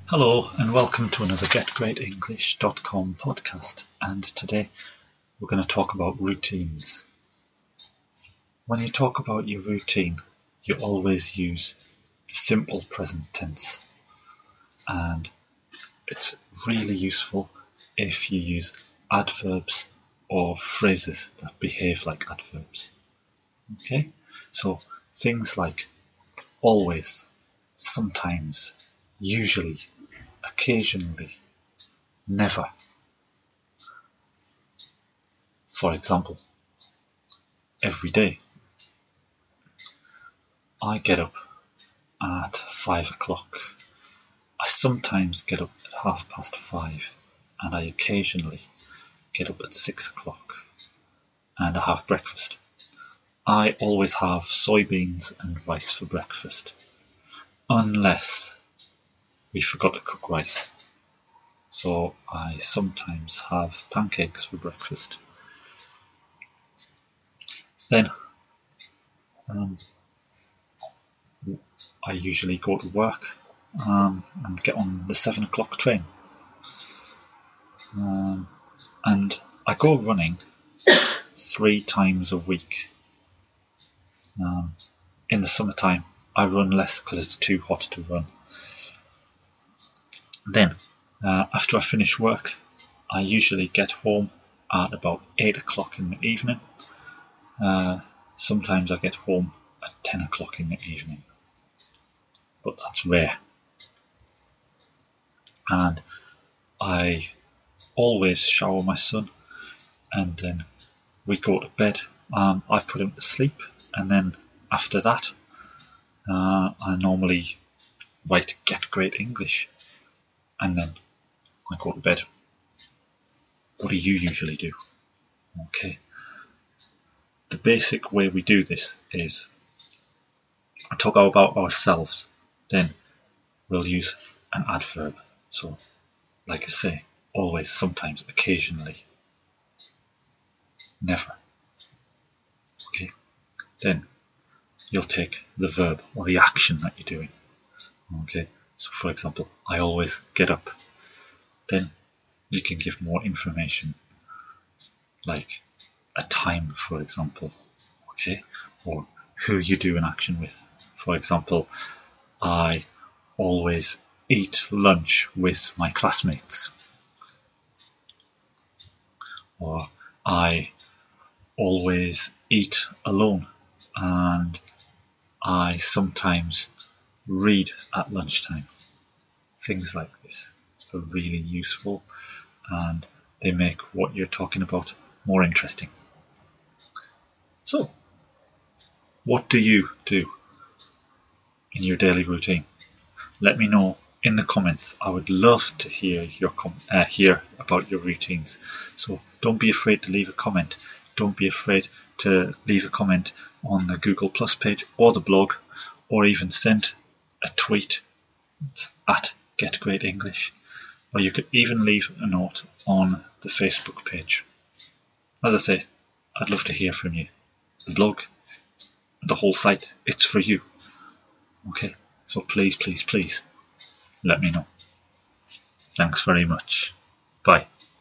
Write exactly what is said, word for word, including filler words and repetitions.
Hello and welcome to another get great english dot com podcast, and today we're going to talk about routines. When you talk about your routine, you always use the simple present tense, and it's really useful if you use adverbs or phrases that behave like adverbs. Okay, so things like always, sometimes, usually, occasionally, never. For example, every day. I get up at five o'clock. I sometimes get up at half past five, and I occasionally get up at six o'clock, and I have breakfast. I always have soybeans and rice for breakfast, unless we forgot to cook rice. So I sometimes have pancakes for breakfast. Then um, I usually go to work um, and get on the seven o'clock train. Um, and I go running three times a week. Um, in the summertime, I run less because it's too hot to run. Then, uh, after I finish work, I usually get home at about eight o'clock in the evening. Uh, sometimes I get home at ten o'clock in the evening, but that's rare. And I always shower my son, and then we go to bed. Um, I put him to sleep, and then after that, uh, I normally write Get Great English, and then I go to bed. What do you usually do? Okay. The basic way we do this is I talk about ourselves, then we'll use an adverb. So, like I say, always, sometimes, occasionally, never. Okay. Then you'll take the verb or the action that you're doing. Okay. So, for example, I always get up. Then you can give more information, like a time, for example, okay, or who you do an action with. For example, I always eat lunch with my classmates, or I always eat alone, and I sometimes read at lunchtime. Things like this are really useful, and they make what you're talking about more interesting. So, what do you do in your daily routine? Let me know in the comments. I would love to hear your com- uh, hear about your routines. So don't be afraid to leave a comment. Don't be afraid to leave a comment on the Google Plus page or the blog, or even send a tweet at Get Great English, or you could even leave a note on the Facebook page. As I say, I'd love to hear from you. The blog, the whole site, it's for you. Okay, so please, please, please, let me know. Thanks very much. Bye.